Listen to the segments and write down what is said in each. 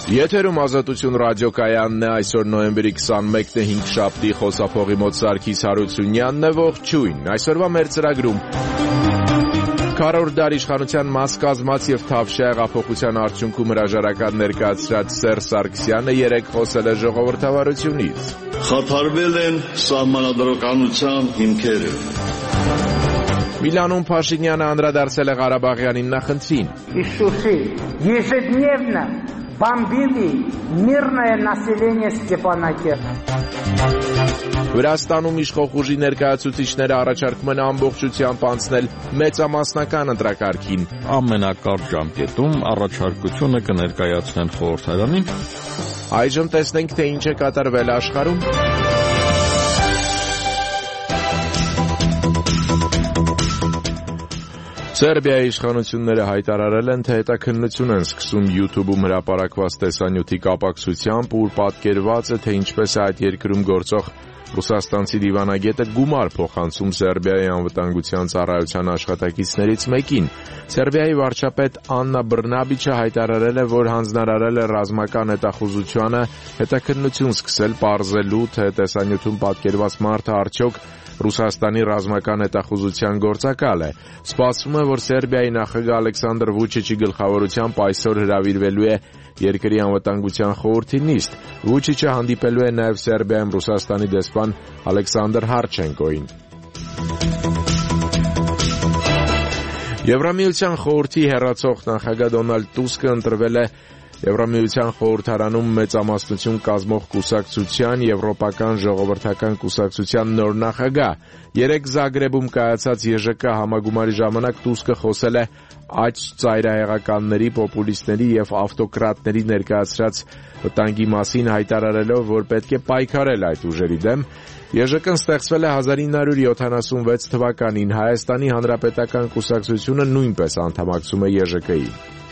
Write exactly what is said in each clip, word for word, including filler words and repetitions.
Եթերում Ազատություն ռադիոկայանն է, այսօր նոյեմբերի քսանմեկն է, հինգշաբթի, խոսափողի մոտ Սարգիս Հարությունյանն է, ողջույն։ Այսօրվա մեր ծրագրում քառորդ դար իշխանության մաս կազմած եւ Թավշյա հեղափոխության արդյունքում հրաժարական ներկայացրած Սերժ Սարգսյանը երեկ խոսել է ժողովրդավարությունից։ Խաթարվել են սահմանադրականության հիմքերը։ Միլանում Փաշինյանը անդրադարձել է Ղարաբաղյան հիմնախնդրին։ Ежедневно бомбили мирное население Степанакерта։ Վրաստանում իշխող ուժի ներկայացուցիչները առաջարկում են ամբողջությամբ անցնել մեծամասնական ընտրակարգին։ Ամենակարճ ժամկետում առաջարկությունը կներկայացնեն խորհրդարանին։ Այժմ տեսնենք, թե ինչ է կատարվել աշխարհում։ Սերբիայի իշխանությունները հայտարարել են, թե հետաքննություն են սկսում YouTube-ում հրապարակված տեսանյութի կապակցությամբ, ուր պատկերված է, թե ինչպես է այդ երկրում գործող ռուսաստանցի դիվանագետը գումար փոխանցում Սերբիայի անվտանգության ծառայության աշխատակիցներից մեկին։ Սերբիայի վարչապետ Աննա Բռնաբիչը հայտարարել է, որ հանձնարարել է ռազմական հետախուզությանը հետաքննություն սկսել պարզելու, թե տեսանյութում պատկերված մարդը արդյոք Ռուսաստանի ռազմական հետախուզության գործակալ է։ Սպասվում է, որ Սերբիայի նախագահ Ալեքսանդր Վուչիչի գլխավորությամբ այսօր հրավիրվելու է երկրի անվտանգության խորհրդի նիստ։ Վուչիչը հանդիպելու է նաև Սերբիայում Ռուսաստանի դեսպան Ալեքսանդր Հարչենկոին։ Եվրամիության խորհրդի հեռացող նախագահ Դոնալդ Տուսկը ընտրվել է Եվրամիության խորհրդարանում մեծամասնություն կազմող կուսակցության Եվրոպական ժողովրդական կուսակցության նոր նախագահ։ Երեկ Զագրեբում կայացած Ե Ժ Կ համագումարի ժամանակ Տուսկը խոսել է աջ ծայրահեղականների, պոպուլիստների եւ ավտոկրատների ներկայացրած վտանգի մասին, հայտարարելով, որ պետք է պայքարել այդ ուժերի դեմ։ Ե Ժ Կ-ն ստեղծվել է հազար ինը հարյուր յոթանասունվեց թվականին։ Հայաստանի Հանրապետական կուսակցությունը նույնպես անդամակցում է Ե Ժ Կ-ի։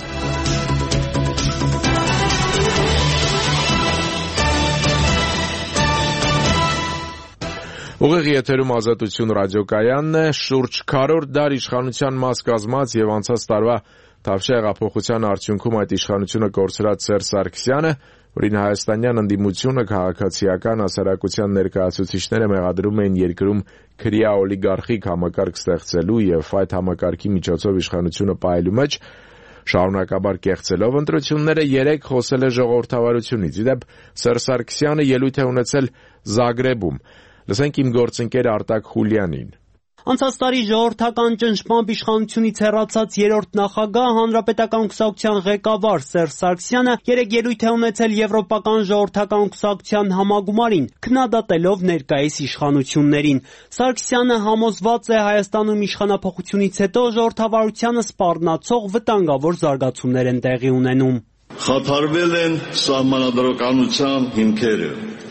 Ուղիղ եթերում Ազատություն ռադիոկայանն է, շուրջ քառորդ դար իշխանության մաս կազմած եւ անցած տարվա Թավշյա հեղափոխության արդյունքում այդ իշխանությունը կորցրած Սերժ Սարգսյանը, որին հայաստանյան ընդդիմությունը քաղաքացիական հասարակության ներկայացուցիչները մեղադրում էին երկրում քրեա օլիգարխիկ համակարգ ստեղծելու եւ այդ համակարգի միջոցով իշխանությունը պահելու մեջ, շարունակաբար կեղծելով ընտրությունները, երեկ խոսել է ժողովրդավարությունից։ Իդեպ Սերժ Սարգսյանը ելույթ է ունեցել Զագրեբում։ Լսենք իմ գործընկեր Արտակ Խուլյանին։ Անցած տարի ժողովրդական ճնշմամբ իշխանությունից հեռացած երրորդ նախագահ, Հանրապետական կուսակցության ղեկավար Սերժ Սարգսյանը երեկ ելույթ է ունեցել Եվրոպական ժողովրդական կուսակցության համագումարին, քննադատելով ներկայիս իշխանություններին։ Սարգսյանը համոզված է, Հայաստանում իշխանափոխությունից հետո ժողովրդավարությանը սպառնացող վտանգավոր զարգացումներ են տեղի ունենում։ Խաթարվել են սահմանադրականության հիմքերը։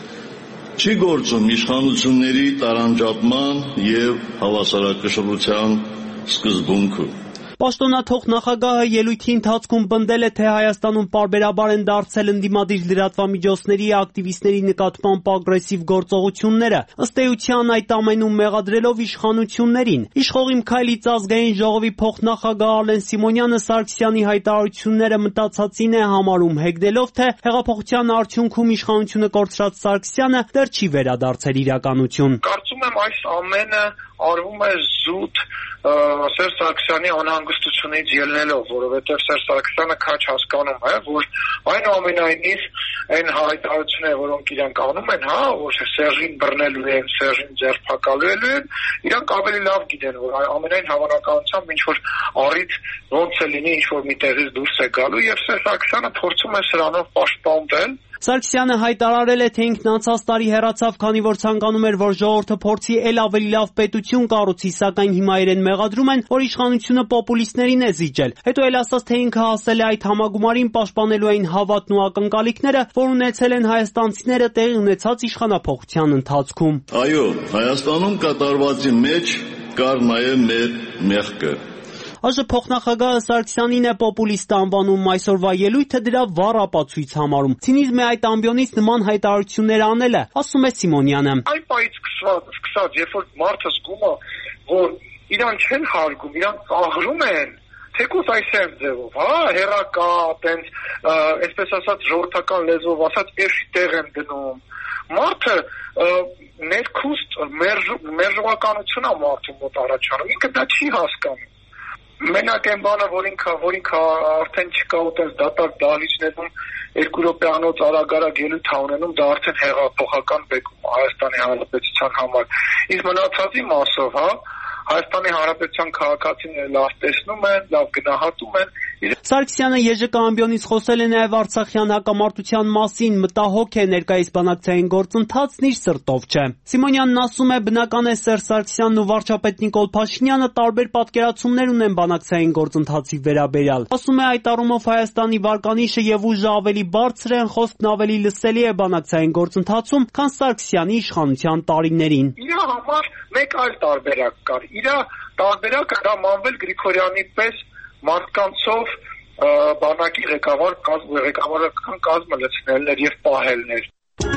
Չի գործում իշխանությունների տարանջատման եւ հավասարակշռության սկզբունքը։ Պաշտոնաթող նախագահը ելույթի ընթացքում պնդել է, թե Հայաստանում պարբերաբար են դարձել ընդդիմադիր լրատվամիջոցների ակտիվիստների նկատմամբ ագրեսիվ գործողությունները, ըստ էության այդ ամենում մեղադրելով իշխանություններին։ Իշխող Իմ Քայլից ազգային ժողովի փոխնախագահ Արլեն Սիմոնյանը Սարգսյանի հայտարարությունները մտածածին է համարում, հեգնելով, թե հեղափոխության արդյունքում իշխանությունը կորցրած Սարգսյանը դեռ չի վերադարձել իրականություն։ Կարծում եմ այս ամենը արվում է զուտ Սերժ Սարգսյանի անհանգստությունից ելնելով, որովհետև Սերժ Սարգսյանը քաջ հասկանում է, որ այնուամենայնիվ այն հայտարարությունները, որոնք իրանք անում են, հա, որ Սերժին բռնելու են, Սերժին ձերբակալելու են, իրանք ավելի լավ գիտեն, որ ամենայն հավանականությամբ ինչ որ առիթ ոնց է լինի, ինչ որ մի տեղից դուրս է գալու, եւ Սերժ Սարգսյանը փորձում է սրանով պաշտպանվել։ Սարգսյանը հայտարարել է, թե ինքն անցած տարի հեռացավ, քանի որ ցանկանում էր, որ ժողովուրդը փորձի էլ ավելի լավ պետություն կառուցի, սակայն հիմա իրեն մեղադրում են, որ իշխանությունը պոպուլիստներին է զիջել։ Հետո էլ ասաց, թե ինքը հասել է այդ համագումարին պաշտպանելու այն հավատն ու ակնկալիքները, որ ունեցել են հայաստանցիները տեղի ունեցած իշխանափոխության ընթացքում։ Այո, Հայաստանում կատարվածի մեջ կար նաև մեր մեղքը։ ԱԺ փոխնախագահը Սարգսյանին է պոպուլիստ անվանում, այսօրվա ելույթը դրա վառ ապացույց համարում։ Ցինիզմի այդ ամբիոնից նման հայտարարություններ անելը, ասում է Սիմոնյանը։ Այն պայից սկսած, երբ որ մարդը զգում է, որ իրան չեն հարգում, իրան աղրում են, թեկուզ այսպես ձևով, հա, հերակա, տենց, այսպես ասած ժողովրդական լեզվով ասած, էշի տեղ են դնում։ Մարդը ներքուստ մերժողականություն է մարդու մոտ առաջանում, ինքը դա չի հասկանում։ Մենակ այն բանը, որ ինքը, որ ինքը արդեն չկա ու տենց դատարկ դահլիճներում երկու րոպեանոց արագ-արագ ելույթ է ունենում, դա արդեն հեղափոխական բեկում Հայաստանի Հանրապետության համար։ Իսկ մնացածի մասով, հա, Հայաստանի Հանրապետության քաղաքացիները լավ տեսնում են, լավ գնահատում են։ Սարգսյանը ԵԺԿ ամբիոնից խոսել է նաև Արցախյան հակամարտության մասին, մտահոգ է ներկայիս բանակցային գործընթացն իր սրտով չէ։ Սիմոնյանն ասում է, բնական է Սերժ Սարգսյանն ու վարչապետ Նիկոլ Փաշինյանը տարբեր պատկերացումներ ունեն բանակցային գործընթացի վերաբերյալ։ Ասում է, այդ առումով Հայաստանի վարկանիշը եւ ուժը ավելի բարձր են, խոսքն ավելի լսելի է բանակցային գործընթացում, քան Սարգսյանի իշխանության տարիներին։ Իր համար մեկ այլ տարբերակ կար։ Իր տարբերակը դա Մանվել Գրիգորյանի պես մարդկանցով բանակի ղեկավար ղեկավարական կազմը լցնելն էր եւ պահելն էր։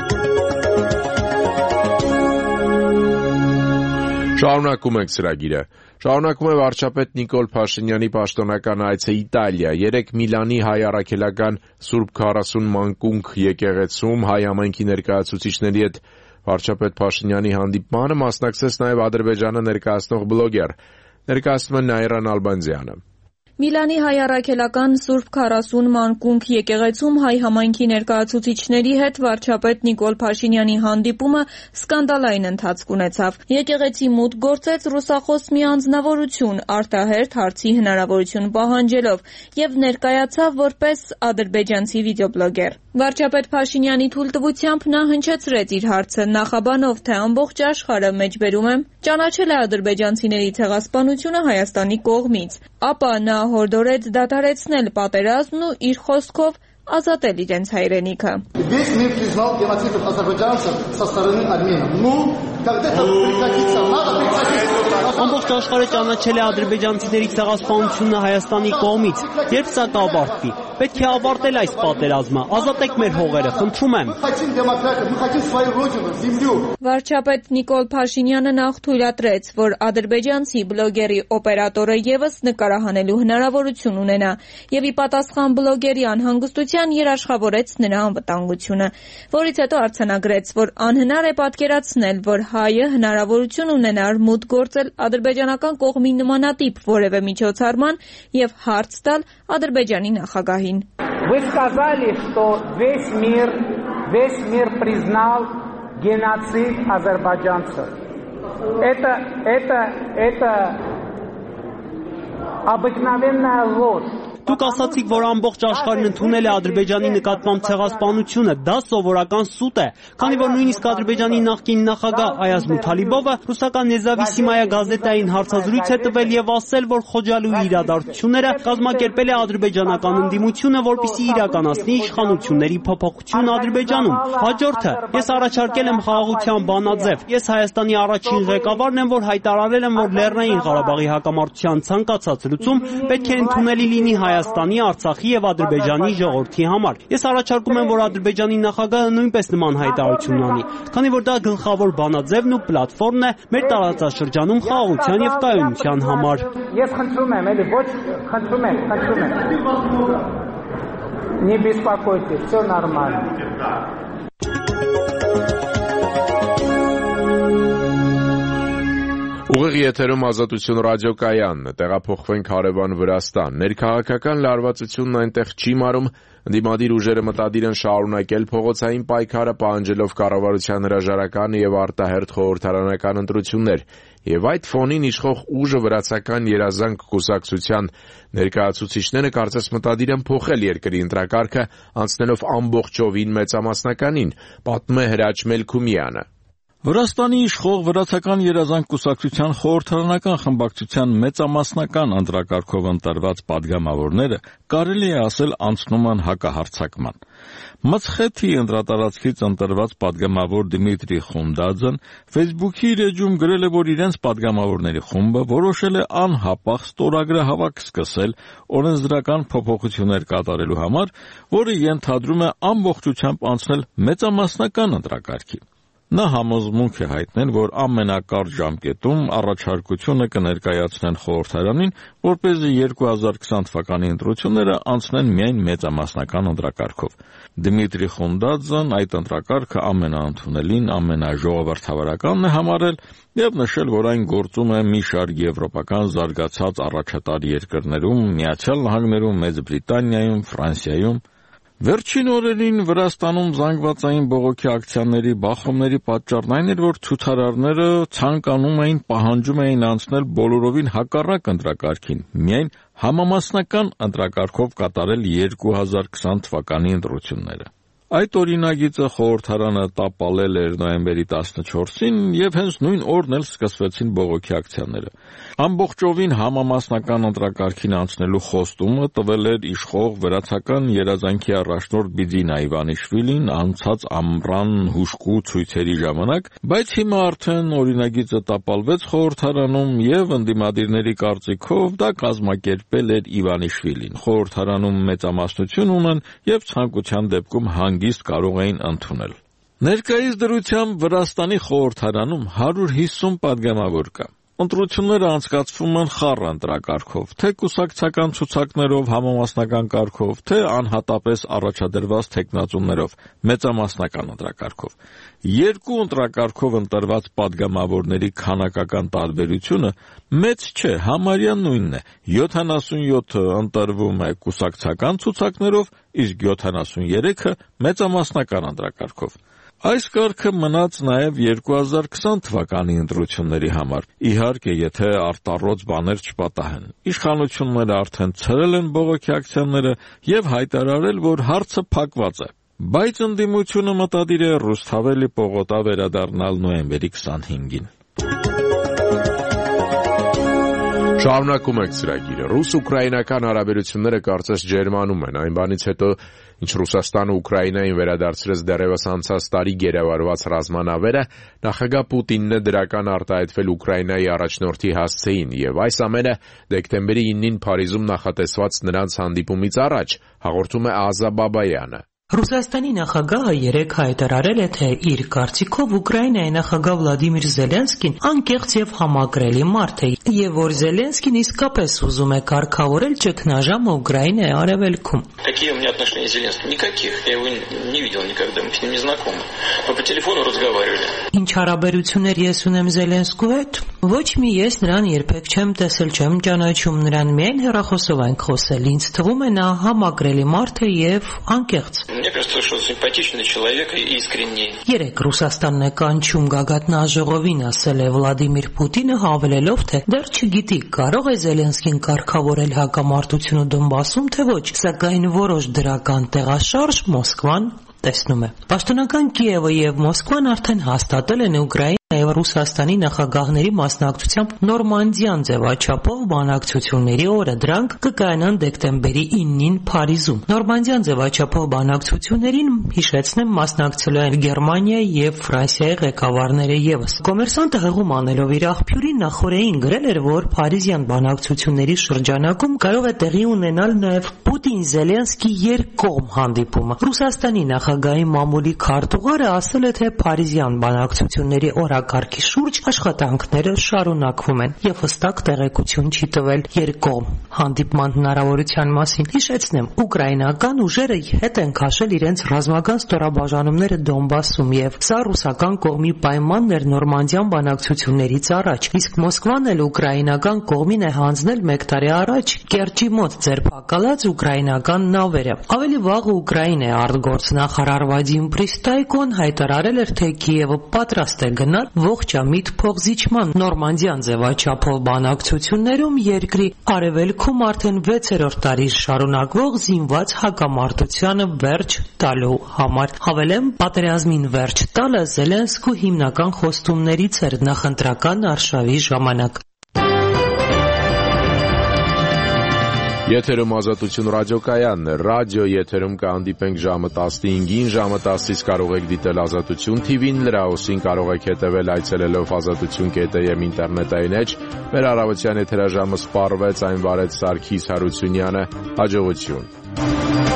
Շարունակում ենք ծրագիրը։ Շարունակում է վարչապետ Նիկոլ Փաշինյանի պաշտոնական այցը Իտալիա։ Երեկ Միլանի հայ առաքելական Սուրբ քառասուն մանկունք եկեղեցում հայ համայնքի ներկայացուցիչների հետ վարչապետ Փաշինյանի հանդիպմանը մասնակցեց նաև Ադրբեջանը ներկայացնող բլոգեր։ Ներկայացնում է Նաիրա Նալբանդյանը։ Միլանի հայ առաքելական Սուրբ քառասուն մանկունք եկեղեցում հայ համայնքի ներկայացուցիչների հետ վարչապետ Նիկոլ Փաշինյանի հանդիպումը սկանդալային ընթացք ունեցավ։ Եկեղեցի մուտք գործեց ռուսախոս մի անձնավորություն, արտահերթ հարցի հնարավորություն պահանջելով, եւ ներկայացավ որպես ադրբեջանցի վիդեոբլոգեր։ Վարչապետ Փաշինյանի թույլտվությամբ նա հնչեցրեց իր հարցը նախաբանով, թե ամբողջ աշխարհը մեջբերում է ճանաչել է ադրբեջանցիների ցեղասպանությունը Հայաստանի կողմից, ապա նա հորդորեց դադարեցնել պատերազմն ու իր խոսքով ազատել իրենց հայրենիքը։ Весь мир признал геноцид азербайджанцев со стороны армян. Ну, когда это прекратится, надо прекратить. Ամբողջ աշխարհը ճանաչել է ադրբեջանցիների ցեղասպանությունը Հայաստանի կողմից։ Երբ սա կավարտվի, պետք է ավարտել այս պատերազմը, ազատեք մեր հողերը, խնդրում եմ։ Վարչապետ Նիկոլ Փաշինյանը նախ թույլատրեց, որ ադրբեջանցի բլոգերի օպերատորը եւս նկարահանելու հնարավորություն ունենա, եւ ի պատասխան բլոգերի անհանգստության երաշխավորեց նրա անվտանգությունը, որից հետո արձանագրեց, որ անհնար է պատկերացնել, որ հայը հնարավորություն ունենար մուտք գործել ադրբեջանական կողմի նմանատիպ որևէ միջոցառման եւ հարց տալ Ադրբեջանի նախագահին։ Вы сказали, что весь мир, весь мир признал геноцид азербайджанцев. Это, это, это обыкновенная ложь. Դուք ասացիք, որ ամբողջ աշխարհն ընդունել է Ադրբեջանի նկատմամբ ցեղասպանությունը, դա սովորական սուտ է, քանի որ նույնիսկ Ադրբեջանի նախկին նախագահ Այազ Մութալիբովը ռուսական Նեզավիսիմայա գազետային հարցազրույց է տվել եւ ասել, որ Խոջալույի իրադարձությունները կազմակերպել է ադրբեջանական ընդդիմությունը, որպեսզի իրականացնի իշխանությունների փոփոխություն Ադրբեջանում։ Հաջորդը, ես առաջարկել եմ խաղաղության բանաձև։ Ես Հայաստանի առաջին ղեկավարն եմ, որ հայտարարել եմ, որ Լեռնային Ղարաբաղի հակամարտության ցանկացած լուծում պետք է ընդունելի լինի Հայաստանի, Արցախի եւ Ադրբեջանի ժողովրդի համար։ Ես առաջարկում եմ, որ Ադրբեջանի նախագահը նույնպես նման հայտարարություն անի, քանի որ դա գլխավոր բանաձևն ու պլատֆորմն է մեր տարածաշրջանում խաղաղության եւ կայունության համար։ Ես խնդրում եմ, էլի ոչ խնդրում եմ, խնդրում եմ։ Не беспокойтесь, все нормально. Ուղիղ եթերում Ազատություն ռադիոկայանն է, տեղափոխվենք հարևան Վրաստան։ Ներքաղաքական լարվածությունն այնտեղ չի մարում, ընդդիմադիր ուժերը մտադիր են շարունակել փողոցային պայքարը, պահանջելով կառավարության հրաժարական եւ արտահերթ խորհրդարանական ընտրություններ, եւ այդ ֆոնին իշխող ուժը վրացական երազանք կուսակցության ներկայացուցիչները կարծես մտադիր են փոխել երկրի ընտրակարգը, անցնելով ամբողջովին մեծամասնականին, պատմում է Հրաչ Մելքումյանը։ Վրաստանի իշխող վրացական երազանք կուսակցության խորհրդարանական խմբակցության մեծամասնական ընտրակարգով ընտրված падգամավորները կարելի է ասել անցնում են հակահարձակման։ Մցխեթի ընտրատարածքից ընտրված падգամավոր Դմիտրի Խունդաձեն Facebook-ի իր էջում գրել է, որ իրենց падգամավորների խումբը որոշել է անհապաղ ստորագրահավաք սկսել օրենսդրական փոփոխություններ կատարելու համար, որը ենթադրում է ամբողջությամբ անցնել մեծամասնական ընտրակարգի։ Նա համոզմունք է հայտնել, որ ամենակարճ ժամկետում առաջարկությունը կներկայացնեն խորհրդարանին, որպեսզի երկու հազար քսան թվականի ընտրությունները անցնեն միայն մեծամասնական ընտրակարգով։ Դմիտրի Խունդաձեն այդ ընտրակարգը ամենաընդունելին, ամենաժողովրդավարականն է համարել եւ նշել, որ այն գործում է մի շարք եվրոպական զարգացած առաջատար երկրներում, Միացյալ Նահանգներում, Մեծ Բրիտանիայում, Ֆրանսիայում։ Վերջին օրերին Վրաստանում զանգվածային բողոքի ակցիաների բախումների պատճառն այն էր, որ ցուցարարները ցանկանում էին, պահանջում էին անցնել բոլորովին հակառակ ընտրակարգին, միայն համամասնական ընտրակարգով կատարել երկու հազար քսան թվականի ընտրությունները։ Այդ օրինագիծը խորհրդարանը տապալել էր նոյեմբերի տասնչորսին եւ հենց նույն օրն էլ սկսվեցին բողոքի ակցիաները։ Ամբողջովին համամասնական ընտրակարգին անցնելու խոստումը տվել էր իշխող վրացական երազանքի առաջնորդ Բիձինա Իվանիշվիլին անցած ամռան հուժկու ցույցերի ժամանակ, բայց հիմա արդեն օրինագիծը տապալվեց խորհրդարանում եւ ընդդիմադիրների կարծիքով դա կազմակերպել էր Իվանիշվիլին։ Խորհրդարանում մեծամասնություն ունեն եւ ցանկության դեպքում հանգիստ կարող էին ընդունել։ Ներկայիս դրությամբ Վրաստանի խորհրդարանում հարյուր հիսուն պատգամավոր կա։ Ընտրությունները անցկացվում են խառը ընտրակարգով, թե կուսակցական ցուցակներով, համամասնական կարգով, թե անհատապես առաջադրված թեկնածուներով, մեծամասնական ընտրակարգով։ Երկու ընտրակարգով ընտրված պատգամավորների քանակական տարբերությունը մեծ չէ, համարյա նույնն է։ յոթանասունյոթը ընտրվում է կուսակցական ցուցակներով, իսկ յոթանասուներեքը մեծամասնական ընտրակարգով։ Այս կարգը մնաց նաև երկու հազար քսան թվականի ընտրությունների համար, իհարկե, եթե արտառոց բաներ չպատահեն։ Իշխանությունները արդեն ցրել են բողոքի ակցիաները եւ հայտարարել, որ հարցը փակված է։ Բայց ընդդիմությունը մտադիր է Ռուսթավելի պողոտա վերադառնալ նոյեմբերի քսանհինգին։ Շարունակում ենք ծրագիրը։ Ռուս-ուկրաինական հարաբերությունները կարծես ջերմանում են, այն բանից հետո, ինչ Ռուսաստանը Ուկրաինային վերադարձրեց դեռևս անցած տարի գերեվարված ռազմանավերը, նախագահ Պուտինն է դրական արտահայտվել Ուկրաինայի առաջնորդի հասցեին, եւ այս ամենը դեկտեմբերի իննին Փարիզում նախատեսված նրանց հանդիպումից առաջ, հաղորդում է Ազա Բաբայանը։ Ռուսաստանի նախագահը երեկ հայտարարել է, թե իր կարծիքով Ուկրաինայի նախագահ Վլադիմիր Զելենսկին անկեղծ եւ համակրելի մարդ է, եւ որ Զելենսկին իսկապես ուզում է կարգավորել ճգնաժամը Ուկրաինայի արևելքում։ Какие у меня отношения с Зеленским? Никаких. Я его не видел никогда, мы с ним не знакомы. Мы по телефону разговаривали. Ինչ հարաբերություններ ես ունեմ Զելենսկու հետ? Ոչ մի ես նրան երբեք չեմ տեսել, չեմ ճանաչում նրան, միայն հեռախոսով ենք խոսել։ Ինձ թվում է նա համակրելի մարդ է եւ անկեղծ։ Мне кажется, что симпатичный человек и искренний. Երեք Ռուսաստանն է կանչում գագաթնաժողովին, ասել է Վլադիմիր Պուտինը, հավելելով, թե դեռ չգիտի, կարող է Զելենսկին կարգավորել հակամարտությունը Դոնբասում, թե ոչ, սակայն որոշ դրական տեղաշարժ Մոսկվան տեսնում է։ Պաշտոնական Կիևը եւ Մոսկվան արդեն հաստատել են Ուկրաինայի եւ Ռուսաստանի նախագահների մասնակցությամբ Նորմանդիան ձևաչափով բանակցությունների օրը։ Դրանք կկայանան դեկտեմբերի իննին Փարիզում։ Նորմանդիան ձևաչափով բանակցություններին, հիշեցնեմ, մասնակցելու են Գերմանիայի եւ Ֆրանսիայի ղեկավարները եւս։ Կոմերսանտը հղում անելով իր աղբյուրին նախորդին գրել էր, որ Փարիզյան բանակցությունների շրջանակում կարող է տեղի ունենալ նաեւ Պուտին-Զելենսկի երկկողմ հանդիպումը։ Ռուսաստանի նախագահի մամուլի քարտուղարը ասել է, թե Փարիզյան բանակցությունների օրակարգի շուրջ աշխատանքները շարունակվում են եւ հստակ տեղեկություն չի տվել երկկողմ հանդիպման հնարավորության մասին։ Հիշեցնեմ, ուկրաինական ուժերը հետ են քաշել իրենց ռազմական ստորաբաժանումները Դոնբասում եւ սա ռուսական կողմի պայմանն էր Նորմանդիան բանակցություններից առաջ, իսկ Մոսկվան էլ ուկրաինական կողմին է հանձնել մեկ տարի առաջ Կերճի մոտ ձերբակալած ուկրաինական նավերը։ Ավելի վաղ Ուկրաինայի արտգործնախարար Վադիմ Պրիստայկոն հայտարարել էր, թե Կիևը պատրաստ է գնալ ողջամիտ փոխզիջման։ Նորմանդիան ձևաչափով բանակցություններում երկրի արևելքում արդեն վեցերորդ տարի շարունակվող զինված հակամարտությանը վերջ տալու համար։ Հավելեմ, պատերազմին վերջ տալը Զելենսկու հիմնական խոստումներից էր նախընտրական արշավի ժամանակ։ Եթերում Ազատություն ռադիոկայանն է, ռադիո եթերում կհանդիպենք ժամը տասնհինգին, ժամը տասից կարող եք դիտել Ազատություն թիվին, լրահոսին կարող եք հետևել այցելելով ազատություն կետ է եմ ինտերնետային էջ, մեր առավոտյան եթերաժամը սպառվեց, այն վարեց Սարգիս Հարությունյանը, հաջողություն։